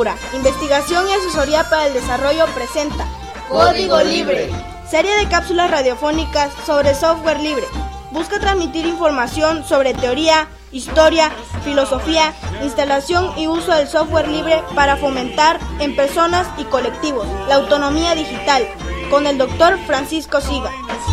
Cultura, investigación y asesoría para el desarrollo presenta Código Libre, serie de cápsulas radiofónicas sobre software libre. Busca transmitir información sobre teoría, historia, filosofía, instalación y uso del software libre para fomentar en personas y colectivos la autonomía digital, con el Dr. Francisco Siga.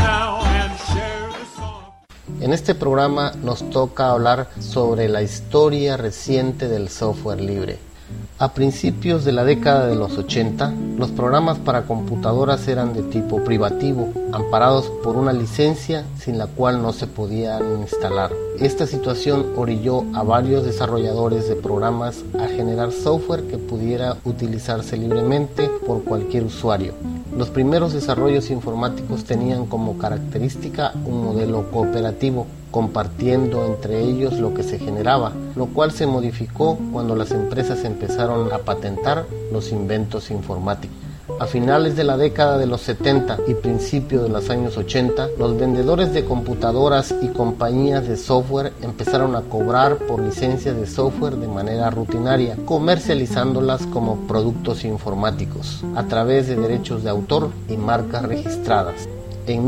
En este programa nos toca hablar sobre la historia reciente del software libre. A principios de la década de los 80, los programas para computadoras eran de tipo privativo, amparados por una licencia sin la cual no se podían instalar. Esta situación orilló a varios desarrolladores de programas a generar software que pudiera utilizarse libremente por cualquier usuario. Los primeros desarrollos informáticos tenían como característica un modelo cooperativo, compartiendo entre ellos lo que se generaba, lo cual se modificó cuando las empresas empezaron a patentar los inventos informáticos. A finales de la década de los 70 y principios de los años 80, los vendedores de computadoras y compañías de software empezaron a cobrar por licencias de software de manera rutinaria, comercializándolas como productos informáticos, a través de derechos de autor y marcas registradas. En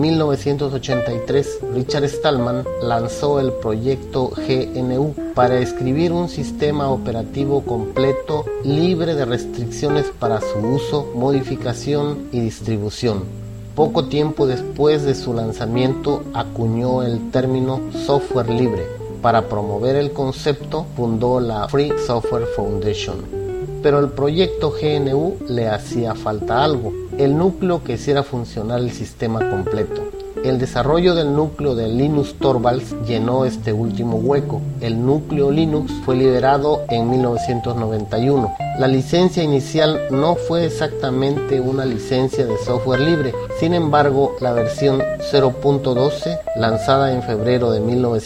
1983, Richard Stallman lanzó el proyecto GNU para escribir un sistema operativo completo libre de restricciones para su uso, modificación y distribución. Poco tiempo después de su lanzamiento, acuñó el término software libre. Para promover el concepto, fundó la Free Software Foundation. Pero el proyecto GNU le hacía falta algo: el núcleo que hiciera funcionar el sistema completo. El desarrollo del núcleo de Linus Torvalds llenó este último hueco. El núcleo Linux fue liberado en 1991. La licencia inicial no fue exactamente una licencia de software libre. Sin embargo, la versión 0.12, lanzada en febrero de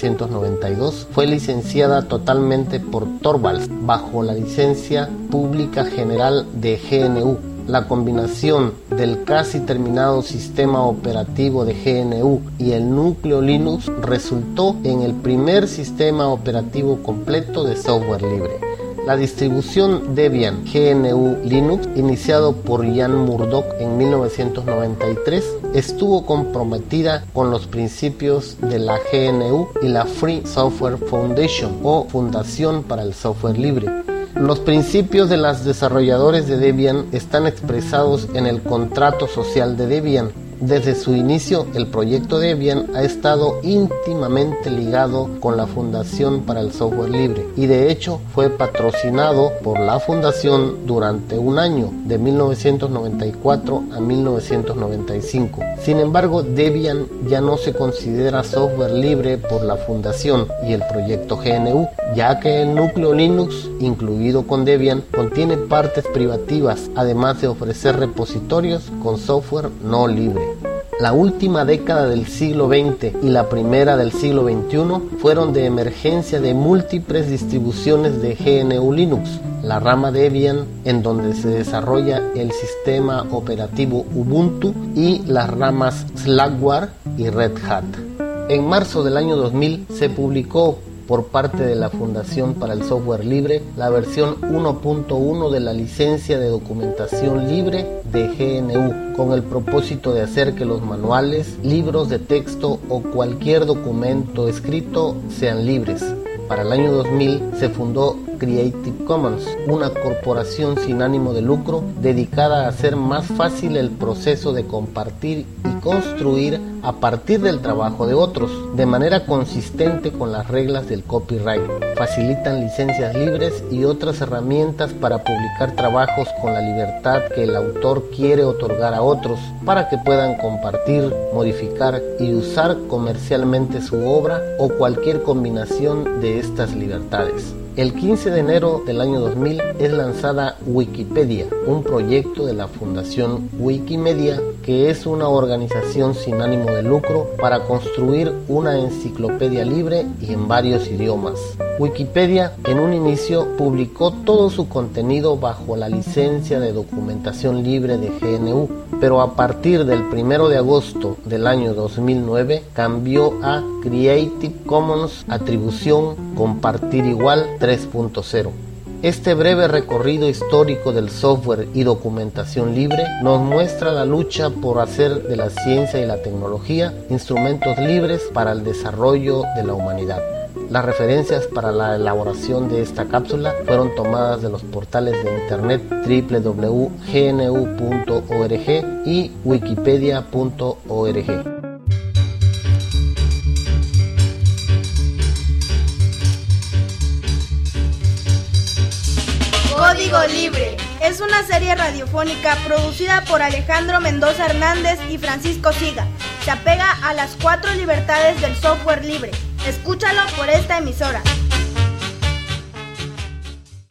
1992, fue licenciada totalmente por Torvalds bajo la licencia pública general de GNU. La combinación del casi terminado sistema operativo de GNU y el núcleo Linux resultó en el primer sistema operativo completo de software libre. La distribución Debian GNU Linux, iniciado por Ian Murdoch en 1993, estuvo comprometida con los principios de la GNU y la Free Software Foundation, o Fundación para el Software Libre. Los principios de los desarrolladores de Debian están expresados en el contrato social de Debian. Desde su inicio, el proyecto Debian ha estado íntimamente ligado con la Fundación para el Software Libre y de hecho fue patrocinado por la Fundación durante un año, de 1994 a 1995. Sin embargo, Debian ya no se considera software libre por la Fundación y el proyecto GNU, ya que el núcleo Linux, incluido con Debian, contiene partes privativas, además de ofrecer repositorios con software no libre. La última década del siglo XX y la primera del siglo XXI fueron de emergencia de múltiples distribuciones de GNU Linux, la rama Debian, en donde se desarrolla el sistema operativo Ubuntu, y las ramas Slackware y Red Hat. En marzo del año 2000 se publicó por parte de la Fundación para el Software Libre la versión 1.1 de la licencia de documentación libre de GNU, con el propósito de hacer que los manuales, libros de texto o cualquier documento escrito sean libres. Para el año 2000 se fundó Creative Commons, una corporación sin ánimo de lucro dedicada a hacer más fácil el proceso de compartir y construir a partir del trabajo de otros, de manera consistente con las reglas del copyright. Facilitan licencias libres y otras herramientas para publicar trabajos con la libertad que el autor quiere otorgar a otros, para que puedan compartir, modificar y usar comercialmente su obra o cualquier combinación de estas libertades. El 15 de enero del año 2000 es lanzada Wikipedia, un proyecto de la Fundación Wikimedia, que es una organización sin ánimo de lucro para construir una enciclopedia libre y en varios idiomas. Wikipedia en un inicio publicó todo su contenido bajo la licencia de documentación libre de GNU, pero a partir del 1 de agosto del año 2009 cambió a Creative Commons Atribución Compartir Igual 3.0. Este breve recorrido histórico del software y documentación libre nos muestra la lucha por hacer de la ciencia y la tecnología instrumentos libres para el desarrollo de la humanidad. Las referencias para la elaboración de esta cápsula fueron tomadas de los portales de internet www.gnu.org y wikipedia.org. Código Libre es una serie radiofónica producida por Alejandro Mendoza Hernández y Francisco Siga. Se apega a las 4 libertades del software libre. Escúchalo por esta emisora.